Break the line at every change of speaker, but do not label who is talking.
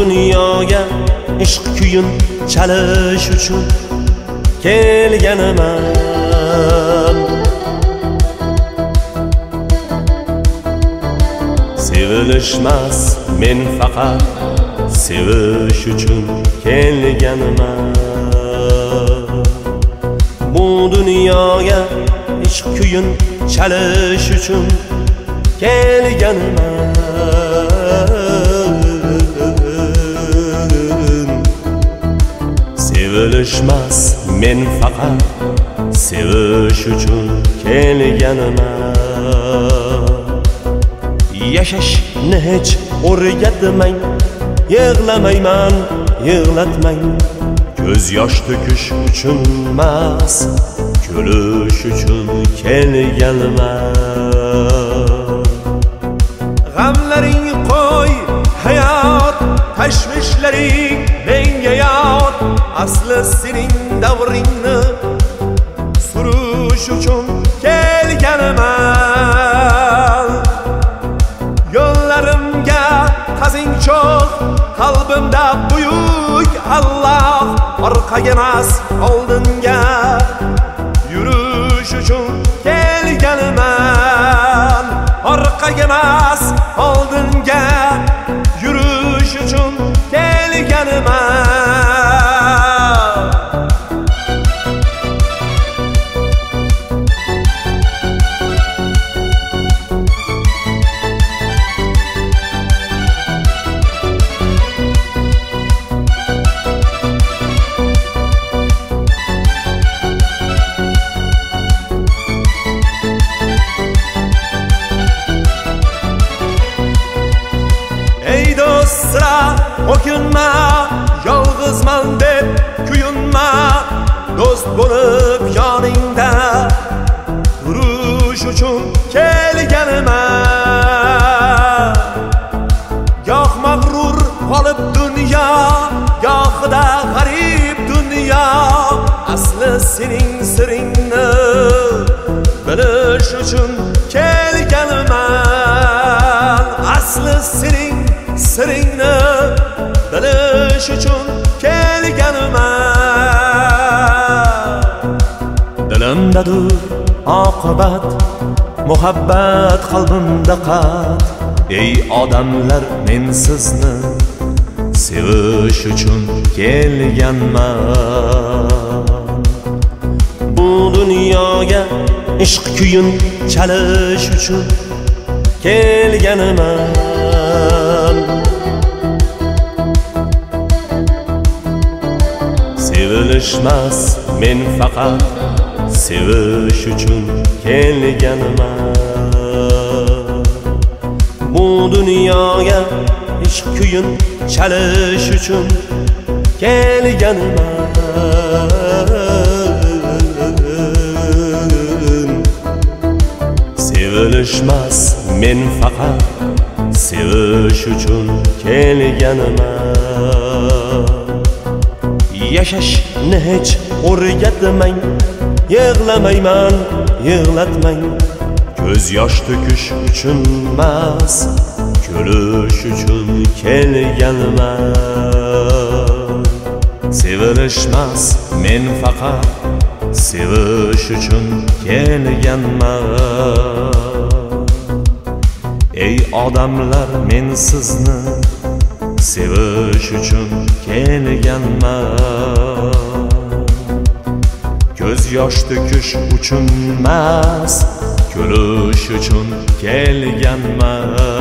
dunyoga ishq kuyin chalish uchun kelganman. Sevilishmas, men faqat sevish uchun kelganman. Bu dunyoga ishq kuyin chalish uchun kelganman. Sevilishmas, men faqat sevish uchun kelganman. Yashashni hech o'rgatmang, yig'lamayman, yig'latmang. Ko'z yosh to'kish uchun emas, kulish uchun kelganman. G'amlaring qo'y, hayot, tashvishlaring menga yot. Asli sening davringni surish uchun kelganman. Yo'llarimga qazing cho'q, qalbimda buyuk Allah. Orqaga emas, oldinga yurish uchun kelganman. Orqaga emas, oldinga yurish uchun kelganman. Sira o'kinma, yolg'izman deb kuyunma. Do'st bo'lib yoningda turish uchun kelganman. Goh mag'rur qolib dunyo, gohida g'arib dunyo. Asli sening siringni bilish uchun kelganman. Asli sening siringni bilish uchun kelganman. Dilimdadir oqibat, muhabbat qalbimda qat. Ey odamlar, men sizni sevish uchun kelganman. Bu dunyoga ishq kuyin chalish uchun kelganman. Sevilishmas, men faqat sevish uchun kelganman. Bu dunyoga ishq kuyin chalish uchun kelganman. Sevilishmas, men faqat sevish uchun kelganman. Yashashni hech o'rgatmang, yig'lamayman, yig'latmang. Ko'z yosh to'kish uchun emas, kulish uchun kelganman. Sevilishmas, men faqat sevish uchun kelganman. Ey odamlar, men sizni sevish uchun kelganman. Ko'z yosh to'kish uchun emas, kulish uchun kelganman.